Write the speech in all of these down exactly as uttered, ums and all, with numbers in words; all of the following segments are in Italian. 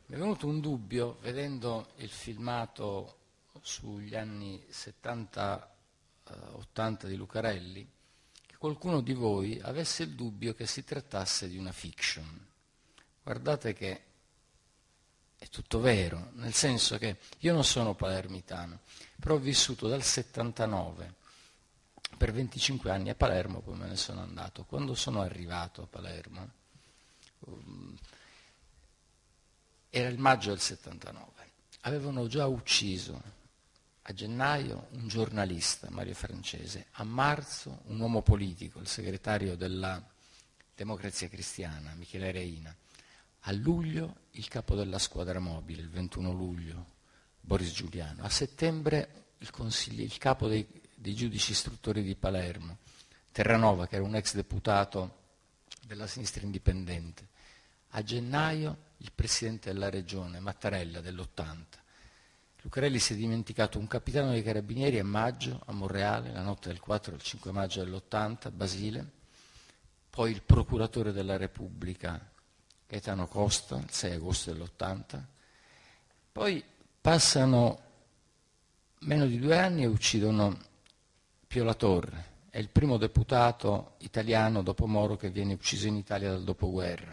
Mi è venuto un dubbio vedendo il filmato sugli anni settanta ottanta di Lucarelli, che qualcuno di voi avesse il dubbio che si trattasse di una fiction. Guardate che è tutto vero, nel senso che io non sono palermitano, però ho vissuto dal settantanove per venticinque anni a Palermo, poi me ne sono andato. Quando sono arrivato a Palermo, um, era il maggio del settantanove, avevano già ucciso a gennaio un giornalista, Mario Francese, a marzo un uomo politico, il segretario della Democrazia Cristiana, Michele Reina, a luglio il capo della squadra mobile, il ventuno luglio, Boris Giuliano, a settembre il, il capo dei, dei giudici istruttori di Palermo, Terranova, che era un ex deputato della sinistra indipendente, a gennaio il presidente della regione, Mattarella, dell'ottanta. Lucarelli si è dimenticato un capitano dei carabinieri a maggio, a Monreale, la notte del quattro al cinque maggio dell'ottanta, Basile, poi il procuratore della Repubblica, Gaetano Costa, il sei agosto dell'ottanta, poi passano meno di due anni e uccidono Pio La Torre, è il primo deputato italiano dopo Moro che viene ucciso in Italia dal dopoguerra.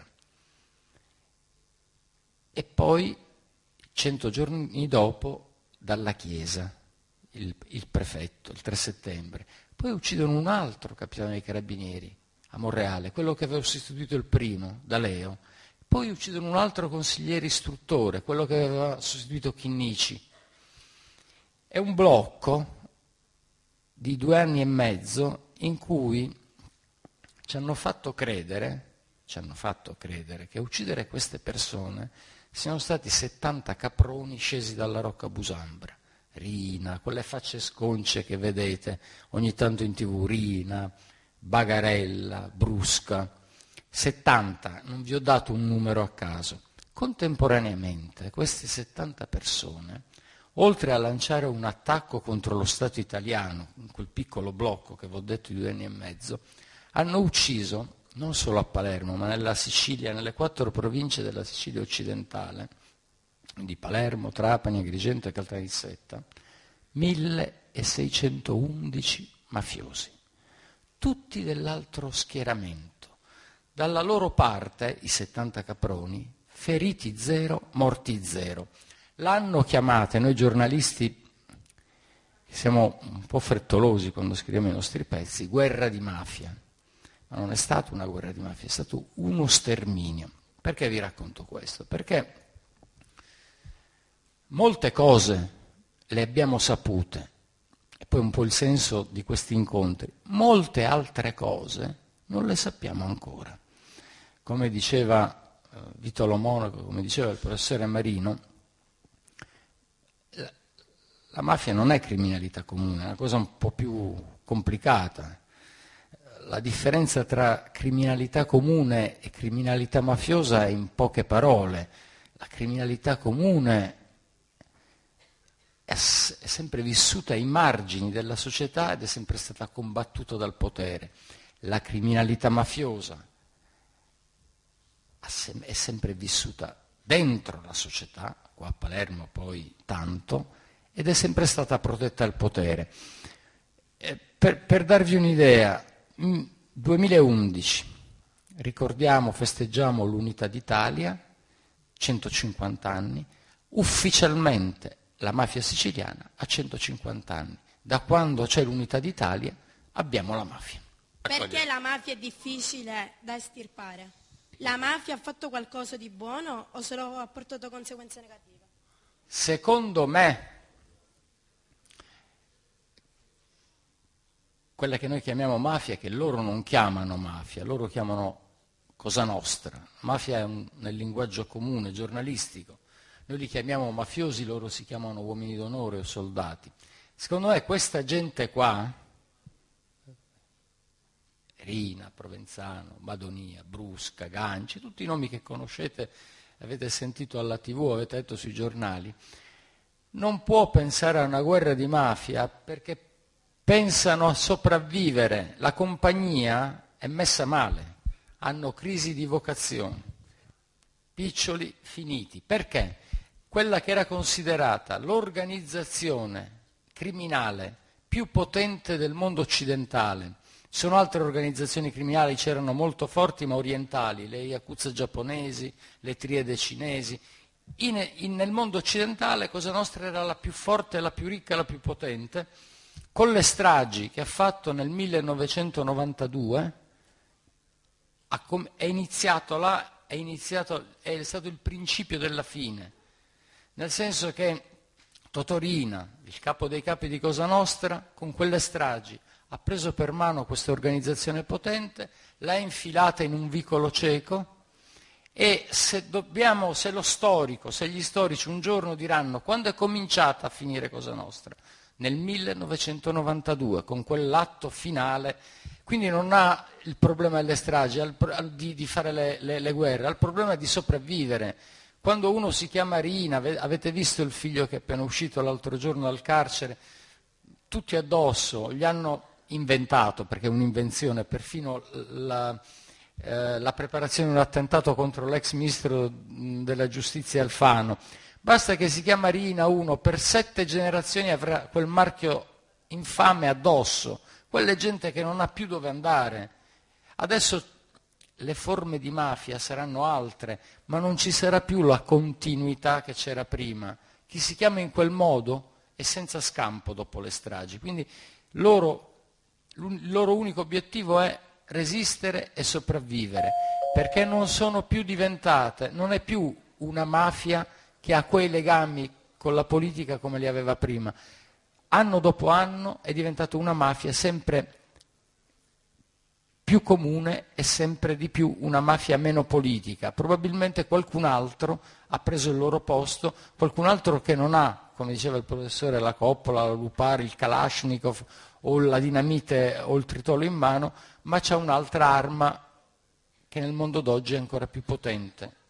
E poi, cento giorni dopo, dalla Chiesa, il, il prefetto, il tre settembre. Poi uccidono un altro capitano dei carabinieri a Monreale, quello che aveva sostituito il primo, D'Aleo. Poi uccidono un altro consigliere istruttore, quello che aveva sostituito Chinnici. È un blocco di due anni e mezzo in cui ci hanno fatto credere, ci hanno fatto credere che a uccidere queste persone siano stati settanta caproni scesi dalla Rocca Busambra, Rina, quelle facce sconce che vedete ogni tanto in tv, Rina, Bagarella, Brusca, settanta, non vi ho dato un numero a caso. Contemporaneamente queste settanta persone, oltre a lanciare un attacco contro lo Stato italiano, in quel piccolo blocco che vi ho detto di due anni e mezzo, hanno ucciso, non solo a Palermo, ma nella Sicilia, nelle quattro province della Sicilia occidentale, di Palermo, Trapani, Agrigento e Caltanissetta, milleseicentoundici mafiosi, tutti dell'altro schieramento. Dalla loro parte, i settanta caproni, feriti zero, morti zero. L'hanno chiamata, noi giornalisti siamo un po' frettolosi quando scriviamo i nostri pezzi, guerra di mafia. Ma non è stata una guerra di mafia, è stato uno sterminio. Perché vi racconto questo? Perché molte cose le abbiamo sapute, e poi un po' il senso di questi incontri, molte altre cose non le sappiamo ancora. Come diceva eh, Vito Lo Monaco, come diceva il professore Marino, la, la mafia non è criminalità comune, è una cosa un po' più complicata. La differenza tra criminalità comune e criminalità mafiosa è in poche parole. La criminalità comune è, è sempre vissuta ai margini della società ed è sempre stata combattuta dal potere. La criminalità mafiosa è sempre vissuta dentro la società, qua a Palermo poi tanto, ed è sempre stata protetta dal potere. Eh, per, per darvi un'idea, duemilaundici, ricordiamo, festeggiamo l'unità d'Italia, centocinquanta anni, ufficialmente la mafia siciliana ha centocinquanta anni. Da quando c'è l'unità d'Italia abbiamo la mafia. Perché la mafia è difficile da estirpare? La mafia ha fatto qualcosa di buono o solo ha portato conseguenze negative? Secondo me, quella che noi chiamiamo mafia, che loro non chiamano mafia, loro chiamano Cosa Nostra. Mafia è un, nel linguaggio comune, giornalistico. Noi li chiamiamo mafiosi, loro si chiamano uomini d'onore o soldati. Secondo me questa gente qua, Rina, Provenzano, Madonia, Brusca, Ganci, tutti i nomi che conoscete, avete sentito alla tivù, avete letto sui giornali, non può pensare a una guerra di mafia perché pensano a sopravvivere. La compagnia è messa male, hanno crisi di vocazione. piccioli, finiti. Perché? Quella che era considerata l'organizzazione criminale più potente del mondo occidentale. Ci sono altre organizzazioni criminali, c'erano molto forti ma orientali, le yakuza giapponesi, le triade cinesi. In, in, nel mondo occidentale Cosa Nostra era la più forte, la più ricca, la più potente. Con le stragi che ha fatto nel millenovecentonovantadue ha com- è iniziato là, è, iniziato, è stato il principio della fine, nel senso che Totorina, il capo dei capi di Cosa Nostra, con quelle stragi ha preso per mano questa organizzazione potente, l'ha infilata in un vicolo cieco e se dobbiamo, se lo storico, se gli storici un giorno diranno quando è cominciata a finire Cosa Nostra, nel millenovecentonovantadue, con quell'atto finale, quindi non ha il problema delle stragi, di, di fare le, le, le guerre, ha il problema di sopravvivere. Quando uno si chiama Rina, avete visto il figlio che è appena uscito l'altro giorno dal carcere, tutti addosso, gli hanno inventato, perché è un'invenzione, perfino la, eh, la preparazione di un attentato contro l'ex ministro della giustizia Alfano. Basta che si chiama Rina uno, per sette generazioni avrà quel marchio infame addosso, quella è gente che non ha più dove andare. Adesso le forme di mafia saranno altre, ma non ci sarà più la continuità che c'era prima. Chi si chiama in quel modo è senza scampo dopo le stragi. Quindi loro, il loro unico obiettivo è resistere e sopravvivere, perché non sono più diventate, non è più una mafia che ha quei legami con la politica come li aveva prima. Anno dopo anno è diventata una mafia sempre più comune e sempre di più una mafia meno politica. Probabilmente qualcun altro ha preso il loro posto, qualcun altro che non ha, come diceva il professore, la coppola, la Lupari, il Kalashnikov o la dinamite o il tritolo in mano, ma c'ha un'altra arma che nel mondo d'oggi è ancora più potente.